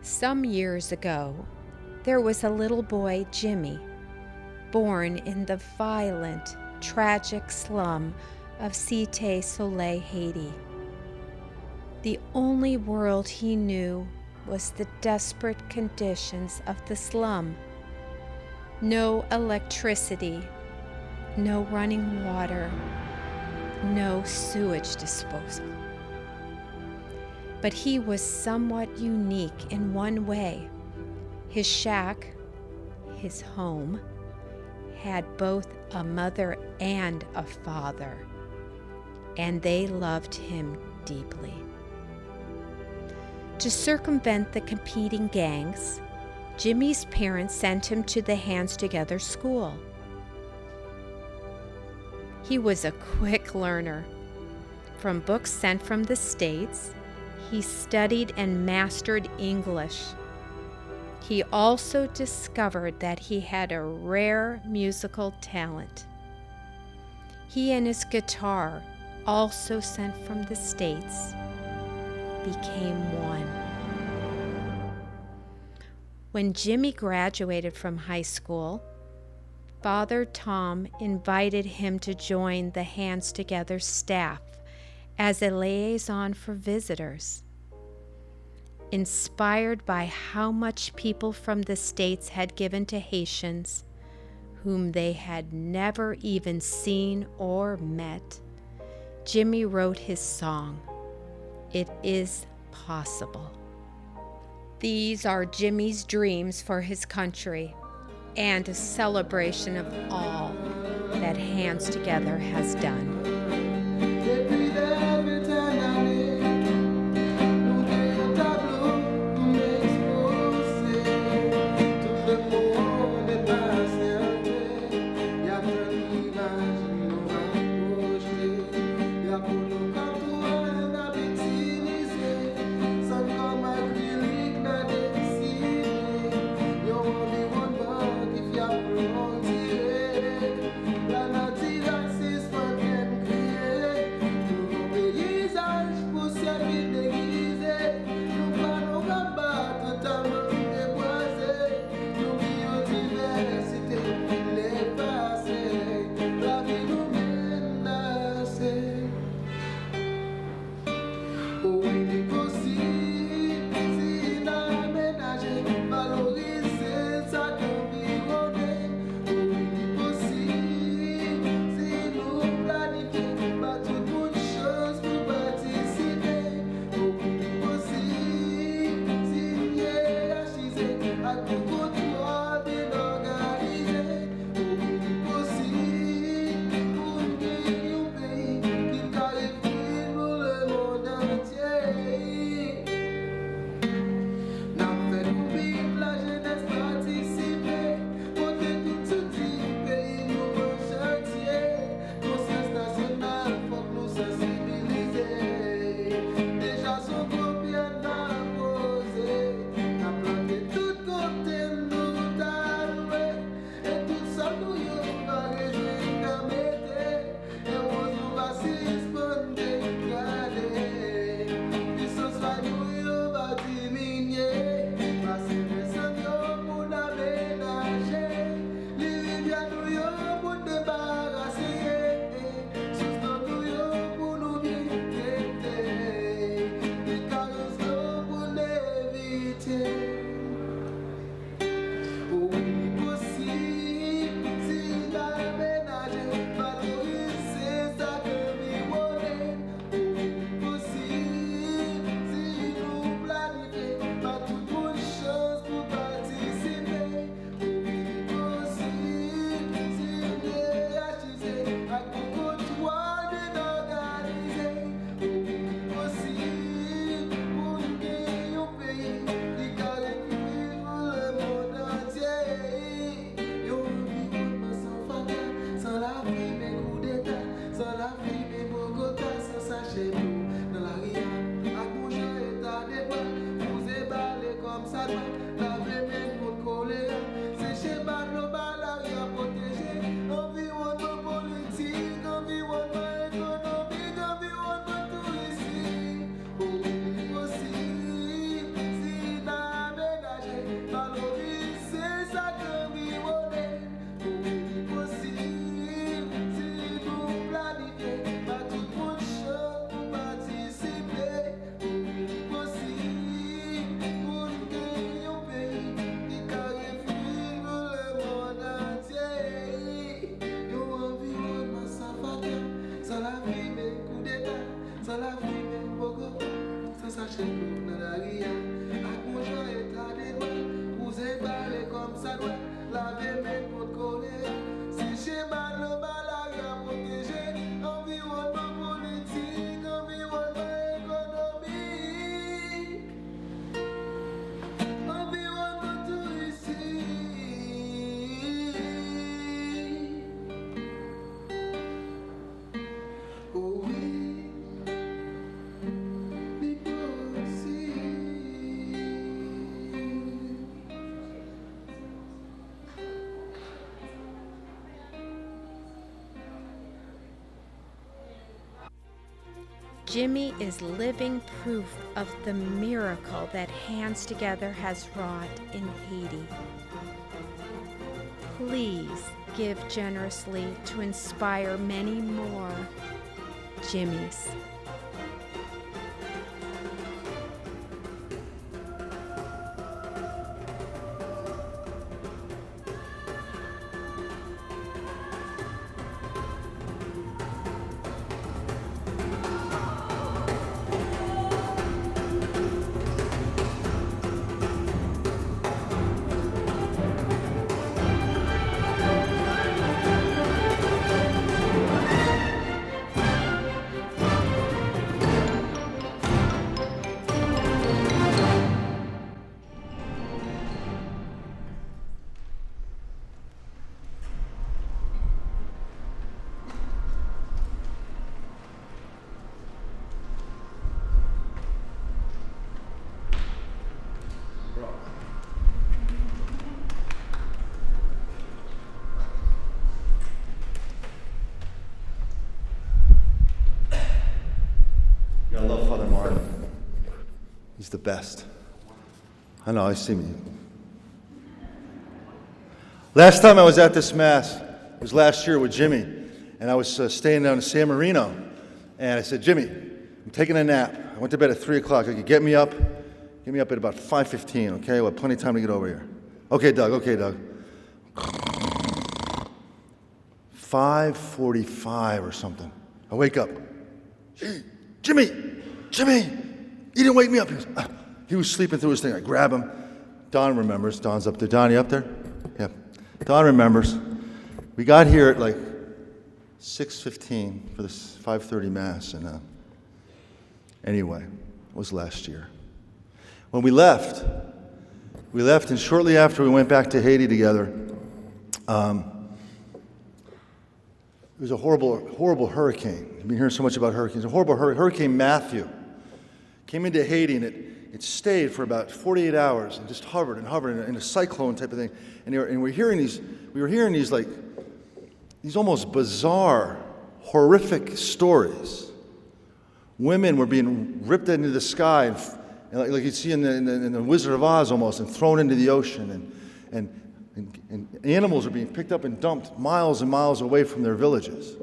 Some years ago, there was a little boy, Jimmy, born in the violent, tragic slum of Cité Soleil, Haiti. The only world he knew was the desperate conditions of the slum. No electricity, no running water, no sewage disposal. But he was somewhat unique in one way. His shack, his home, had both a mother and a father, and they loved him deeply. To circumvent the competing gangs, Jimmy's parents sent him to the Hands Together school. He was a quick learner. From books sent from the States, he studied and mastered English. He also discovered that he had a rare musical talent. He and his guitar, also sent from the States, became one. When Jimmy graduated from high school, Father Tom invited him to join the Hands Together staff as a liaison for visitors. Inspired by how much people from the States had given to Haitians, whom they had never even seen or met, Jimmy wrote his song, "It Is Possible." These are Jimmy's dreams for his country and a celebration of all that Hands Together has done. Sans la vie, mais beaucoup, sans sachet dans la ria. Avec mon joie et ta dédouane, vous éballez comme ça doit. Laver mes potes collés. Si j'ai mal le balai à protéger, environnement politique, environnement économique, environnement touristique. Oh oui. Jimmy is living proof of the miracle that Hands Together has wrought in Haiti. Please give generously to inspire many more Jimmys. I love Father Martin. He's the best. I know, I see me. Last time I was at this Mass, it was last year with Jimmy, and I was staying down in San Marino, and I said, Jimmy, I'm taking a nap. I went to bed at 3 o'clock. Like, get me up at about 5:15, okay? We'll have plenty of time to get over here. Okay, Doug. 5:45 or something. I wake up. Jimmy, you didn't wake me up. He was sleeping through his thing. I grab him. Don remembers. Don's up there. Don, you up there? Yeah. Don remembers. We got here at like 6:15 for this 5:30 Mass. And anyway, it was last year. When we left, and shortly after we went back to Haiti together, it was a horrible hurricane. I've been hearing so much about hurricanes. A horrible Hurricane Matthew came into Haiti, and it stayed for about 48 hours and just hovered in a cyclone type of thing. And we were hearing these almost bizarre, horrific stories. Women were being ripped into the sky, and like you see in the Wizard of Oz almost, and thrown into the ocean, and animals are being picked up and dumped miles and miles away from their villages.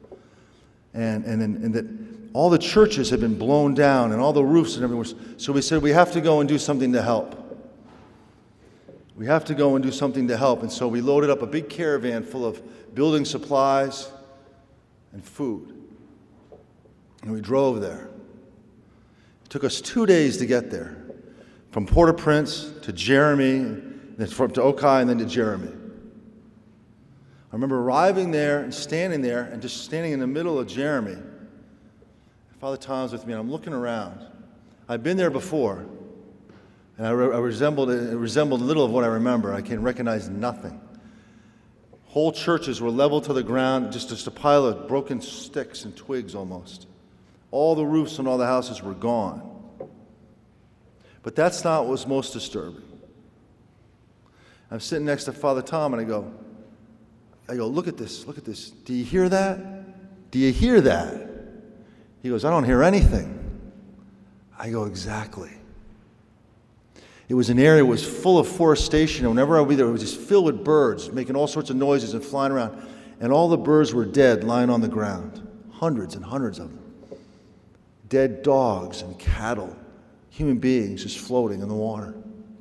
And that all the churches had been blown down and all the roofs and everything. So we said, we have to go and do something to help. And so we loaded up a big caravan full of building supplies and food. And we drove there. It took us 2 days to get there, from Port-au-Prince to Jeremy, then to Okai, and then to Jeremy. I remember arriving there and standing in the middle of Jeremy. Father Tom's with me, and I'm looking around. I've been there before, and it resembled a little of what I remember. I can recognize nothing. Whole churches were leveled to the ground, just a pile of broken sticks and twigs almost. All the roofs on all the houses were gone. But that's not what was most disturbing. I'm sitting next to Father Tom, and I go, look at this. Do you hear that? He goes, I don't hear anything. I go, exactly. It was an area that was full of forestation, and whenever I would be there, it was just filled with birds, making all sorts of noises and flying around. And all the birds were dead, lying on the ground. Hundreds and hundreds of them. Dead dogs and cattle, human beings just floating in the water.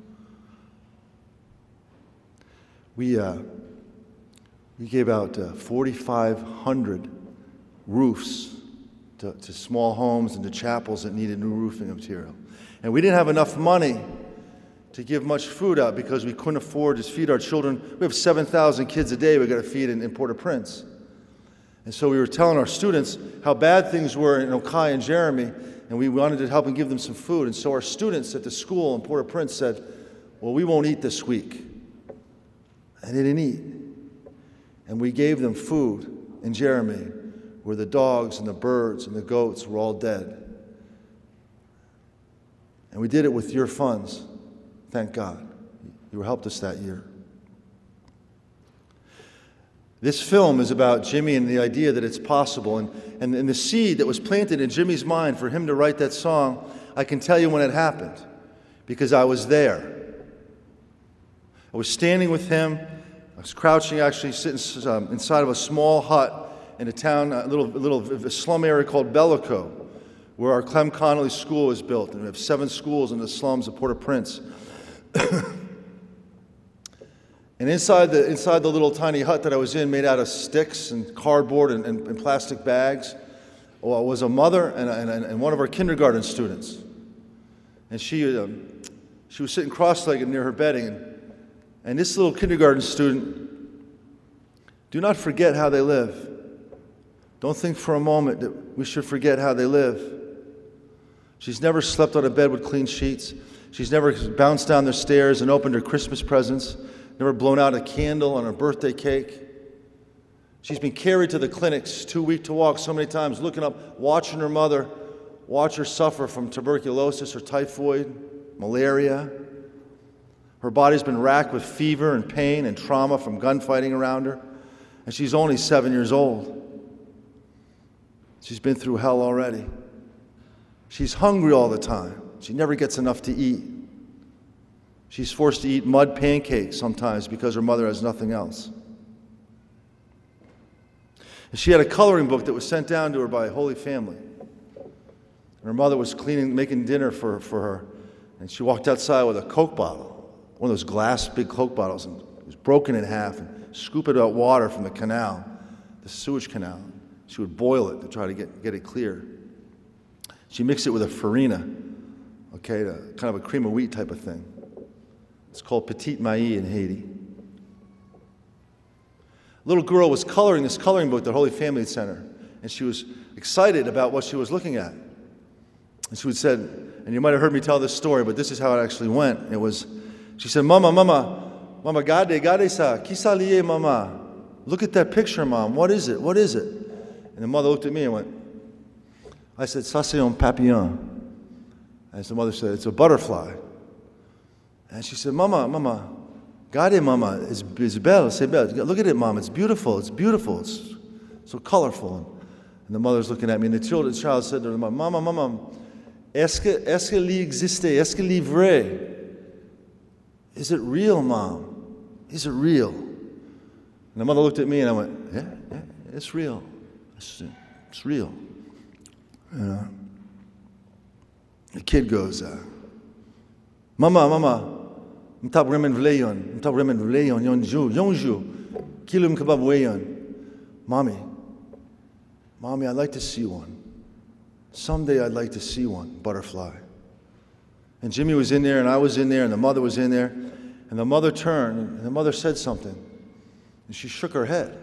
We gave out 4,500 roofs to small homes and to chapels that needed new roofing material. And we didn't have enough money to give much food out because we couldn't afford to feed our children. We have 7,000 kids a day we got to feed in Port-au-Prince. And so we were telling our students how bad things were in Okai and Jeremy, and we wanted to help and give them some food. And so our students at the school in Port-au-Prince said, well, we won't eat this week. And they didn't eat. And we gave them food in Jeremy, where the dogs and the birds and the goats were all dead. And we did it with your funds. Thank God. You helped us that year. This film is about Jimmy and the idea that it's possible. And the seed that was planted in Jimmy's mind for him to write that song, I can tell you when it happened, because I was there. I was standing with him. I was crouching, actually, sitting inside of a small hut in a town, a little slum area called Bellico, where our Clem Connolly School was built. And we have 7 schools in the slums of Port-au-Prince. And inside the little tiny hut that I was in, made out of sticks and cardboard and plastic bags, was a mother and one of our kindergarten students. And she was sitting cross-legged near her bedding. And this little kindergarten student, do not forget how they live. Don't think for a moment that we should forget how they live. She's never slept on a bed with clean sheets. She's never bounced down the stairs and opened her Christmas presents, never blown out a candle on her birthday cake. She's been carried to the clinics, too weak to walk so many times, looking up, watching her mother, watch her suffer from tuberculosis or typhoid, malaria. Her body's been racked with fever and pain and trauma from gunfighting around her, and she's only 7 years old. She's been through hell already. She's hungry all the time. She never gets enough to eat. She's forced to eat mud pancakes sometimes because her mother has nothing else. And she had a coloring book that was sent down to her by Holy Family. And her mother was making dinner for her. And she walked outside with a Coke bottle, one of those glass big Coke bottles, and it was broken in half, and scooping out water from the canal, the sewage canal. She would boil it to try to get it clear. She mixed it with a farina, okay, kind of a cream of wheat type of thing. It's called Petit Maïs in Haiti. A little girl was coloring this coloring book that Holy Family had sent her, and she was excited about what she was looking at. And she would said, and you might have heard me tell this story, but this is how it actually went. She said, Mama, gade sa, kisa liye mama. Look at that picture, Mom. What is it? What is it? And the mother looked at me and went, I said, ça c'est un papillon. And the mother said, it's a butterfly. And she said, Mama, gade mama, it's belle, c'est belle. Look at it, Mom, it's beautiful, it's so colorful. And the mother's looking at me, and the child said to her, Mama, est-ce que li existe, est-ce que li vrai? Is it real, Mom? Is it real? And the mother looked at me, and I went, yeah, it's real. It's real. You know? The kid goes, Mama, m'tab remen vleyon, yonju, kilum kabab weyon. Mommy, I'd like to see one. Someday I'd like to see one, butterfly. And Jimmy was in there, and I was in there, and the mother was in there, and the mother turned, and the mother said something, and she shook her head.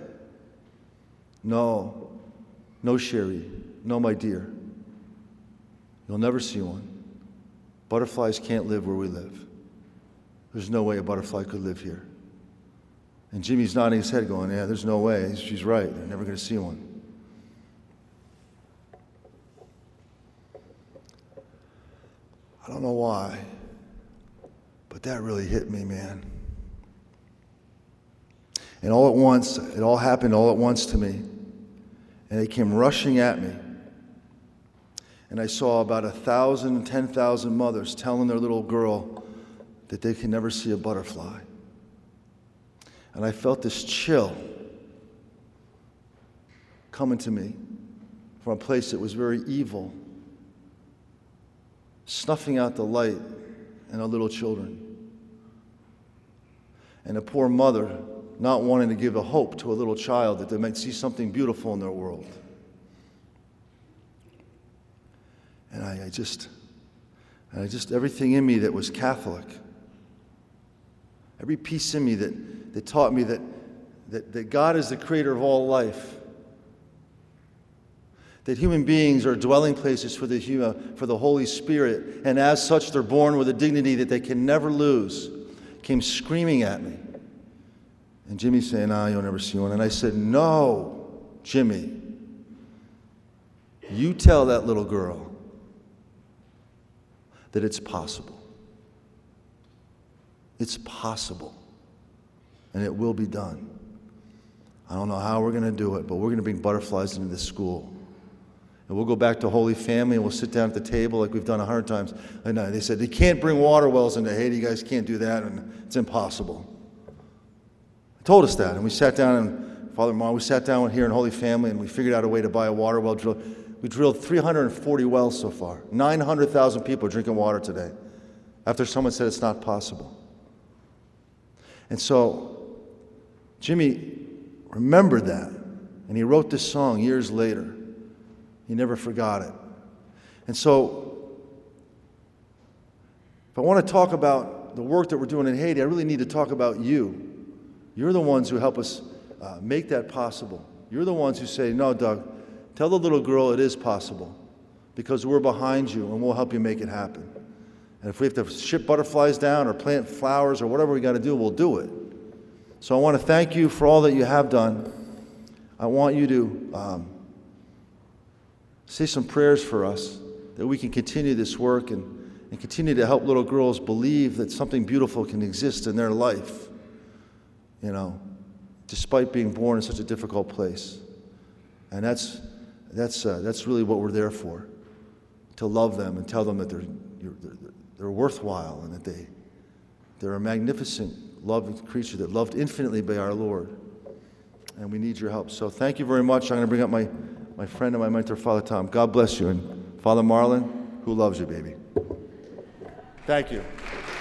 No, Sherry, no, my dear. You'll never see one. Butterflies can't live where we live. There's no way a butterfly could live here. And Jimmy's nodding his head going, yeah, there's no way. She's right. They're never going to see one. I don't know why, but that really hit me, man. And all at once, it all happened all at once to me. And it came rushing at me. And I saw about 1,000, 10,000 mothers telling their little girl that they can never see a butterfly. And I felt this chill coming to me from a place that was very evil, snuffing out the light in our little children. And a poor mother not wanting to give a hope to a little child that they might see something beautiful in their world. And I just, everything in me that was Catholic, every piece in me that taught me that God is the creator of all life, that human beings are dwelling places for the Holy Spirit, and as such they're born with a dignity that they can never lose, came screaming at me. And Jimmy's saying, you'll never see one. And I said, no, Jimmy, you tell that little girl that it's possible. It's possible. And it will be done. I don't know how we're going to do it, but we're going to bring butterflies into this school. And we'll go back to Holy Family and we'll sit down at the table like we've done 100 times. And they said, they can't bring water wells into Haiti. You guys can't do that, and it's impossible. They told us that, and we sat down, and Father Marlon, we sat down here in Holy Family, and we figured out a way to buy a water well drill. We drilled 340 wells so far. 900,000 people are drinking water today after someone said it's not possible. And so Jimmy remembered that, and he wrote this song years later. He never forgot it. And so if I want to talk about the work that we're doing in Haiti, I really need to talk about you. You're the ones who help us make that possible. You're the ones who say, no, Doug, tell the little girl it is possible, because we're behind you and we'll help you make it happen. And if we have to ship butterflies down or plant flowers or whatever we got to do, we'll do it. So I want to thank you for all that you have done. I want you to say some prayers for us that we can continue this work and continue to help little girls believe that something beautiful can exist in their life, despite being born in such a difficult place. And that's really what we're there for, to love them and tell them that they're worthwhile and that they're a magnificent, loved creature that loved infinitely by our Lord. And we need your help. So thank you very much. I'm going to bring up my friend and my mentor, Father Tom. God bless you. And Father Marlon, who loves you, baby. Thank you.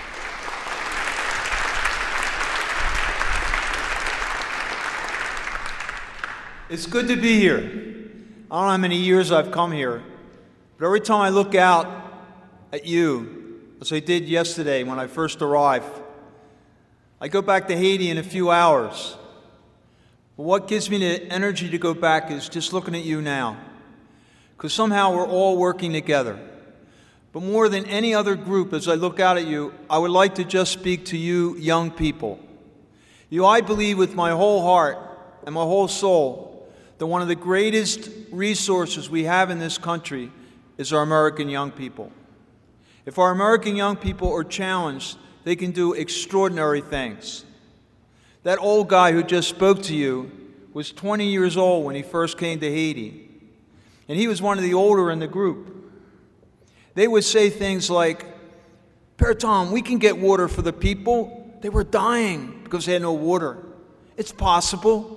It's good to be here. I don't know how many years I've come here, but every time I look out at you, as I did yesterday when I first arrived, I go back to Haiti in a few hours. But what gives me the energy to go back is just looking at you now, because somehow we're all working together. But more than any other group, as I look out at you, I would like to just speak to you young people. I believe with my whole heart and my whole soul that one of the greatest resources we have in this country is our American young people. If our American young people are challenged, they can do extraordinary things. That old guy who just spoke to you was 20 years old when he first came to Haiti, and he was one of the older in the group. They would say things like, Père Tom, we can get water for the people. They were dying because they had no water. It's possible.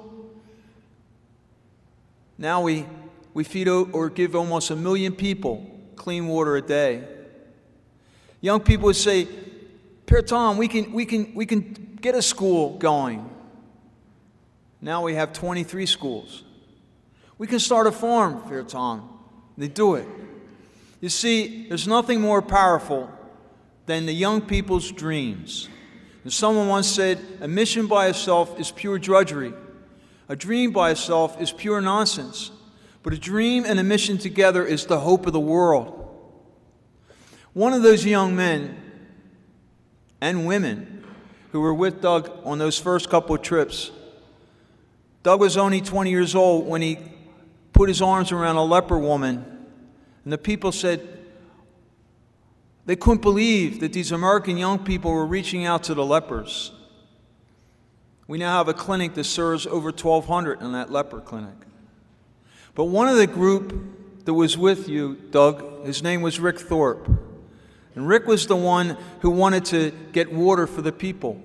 Now we feed or give almost 1 million people clean water a day. Young people would say, Père Tom, we can get a school going. Now we have 23 schools. We can start a farm, Père Tom. They do it. You see, there's nothing more powerful than the young people's dreams. And someone once said, a mission by itself is pure drudgery. A dream by itself is pure nonsense. But a dream and a mission together is the hope of the world. One of those young men and women who were with Doug on those first couple of trips, Doug was only 20 years old when he put his arms around a leper woman, and the people said they couldn't believe that these American young people were reaching out to the lepers. We now have a clinic that serves over 1,200 in that leper clinic. But one of the group that was with you, Doug, his name was Rick Thorpe. And Rick was the one who wanted to get water for the people.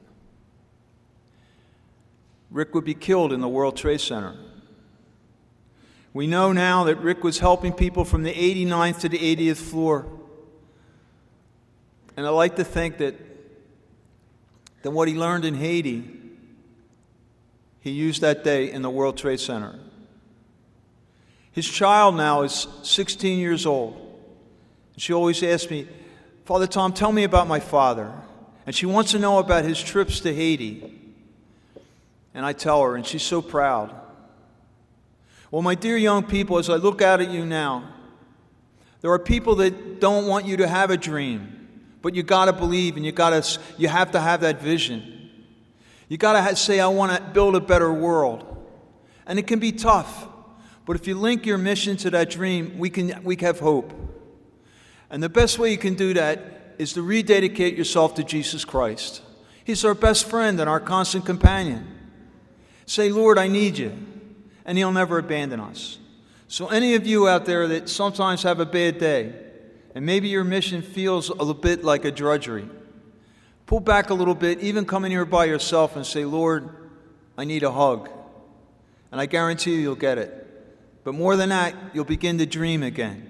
Rick would be killed in the World Trade Center. We know now that Rick was helping people from the 89th to the 80th floor. And I like to think that what he learned in Haiti, he used that day in the World Trade Center. His child now is 16 years old. She always asks me, Father Tom, tell me about my father. And she wants to know about his trips to Haiti. And I tell her, and she's so proud. Well, my dear young people, as I look out at you now, there are people that don't want you to have a dream, but you got to believe, and you have to have that vision. You got to say, I want to build a better world. And it can be tough, but if you link your mission to that dream, we have hope. And the best way you can do that is to rededicate yourself to Jesus Christ. He's our best friend and our constant companion. Say, Lord, I need you, and He'll never abandon us. So any of you out there that sometimes have a bad day, and maybe your mission feels a little bit like a drudgery, pull back a little bit, even come in here by yourself and say, Lord, I need a hug. And I guarantee you'll get it. But more than that, you'll begin to dream again.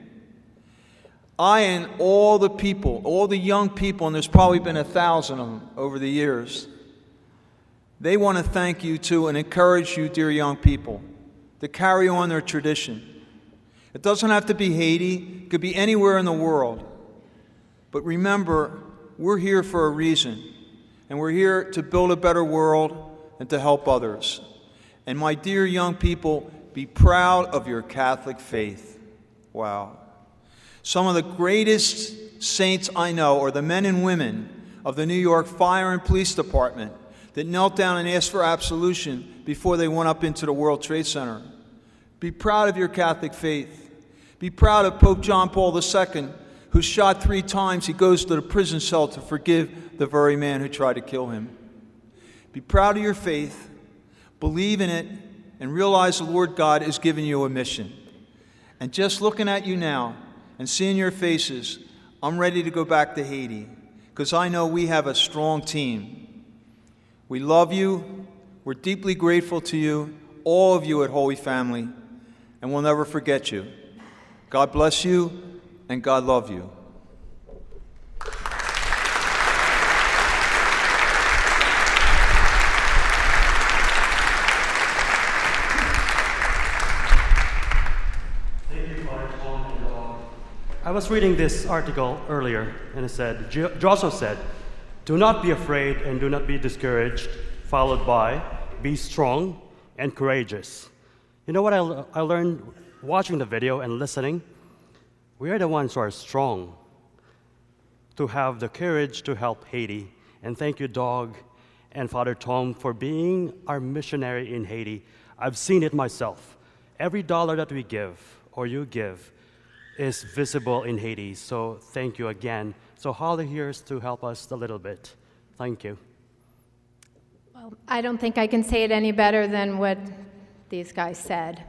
I and all the people, all the young people, and there's probably been 1,000 of them over the years, they want to thank you too and encourage you, dear young people, to carry on their tradition. It doesn't have to be Haiti. It could be anywhere in the world. But remember, we're here for a reason, and we're here to build a better world and to help others. And my dear young people, be proud of your Catholic faith. Wow. Some of the greatest saints I know are the men and women of the New York Fire and Police Department that knelt down and asked for absolution before they went up into the World Trade Center. Be proud of your Catholic faith. Be proud of Pope John Paul II, who's shot 3 times. He goes to the prison cell to forgive the very man who tried to kill him. Be proud of your faith, believe in it, and realize the Lord God is giving you a mission. And just looking at you now and seeing your faces, I'm ready to go back to Haiti, because I know we have a strong team. We love you. We're deeply grateful to you, all of you at Holy Family, and we'll never forget you. God bless you, and God love you. I was reading this article earlier, and it said, Joshua said, do not be afraid and do not be discouraged, followed by, be strong and courageous. You know what I learned watching the video and listening? We are the ones who are strong to have the courage to help Haiti. And thank you, Doug and Father Tom, for being our missionary in Haiti. I've seen it myself. Every dollar that we give, or you give, is visible in Haiti. So thank you again. So Holly here is to help us a little bit. Thank you. Well, I don't think I can say it any better than what these guys said.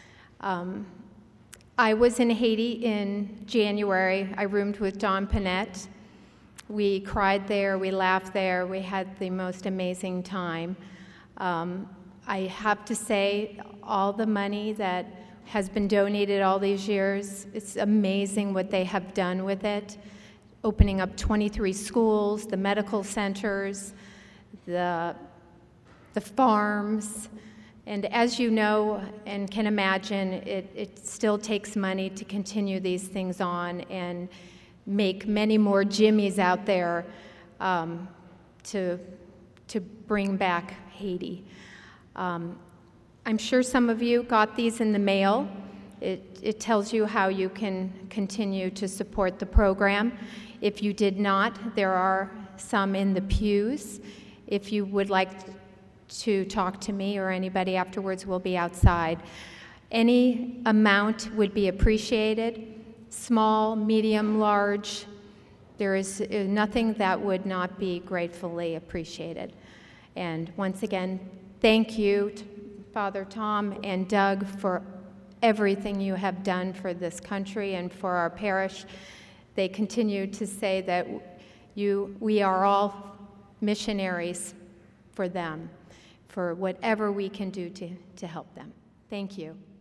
I was in Haiti in January. I roomed with Don Panette. We cried there, we laughed there, we had the most amazing time. I have to say, all the money that has been donated all these years, it's amazing what they have done with it. Opening up 23 schools, the medical centers, the farms. And as you know and can imagine, it still takes money to continue these things on and make many more Jimmies out there to bring back Haiti. I'm sure some of you got these in the mail. It tells you how you can continue to support the program. If you did not, there are some in the pews. If you would like to talk to me or anybody afterwards, we'll be outside. Any amount would be appreciated, small, medium, large. There is nothing that would not be gratefully appreciated. And once again, thank you, Father Tom and Doug, for everything you have done for this country and for our parish. They continue to say that we are all missionaries for them, for whatever we can do to help them. Thank you.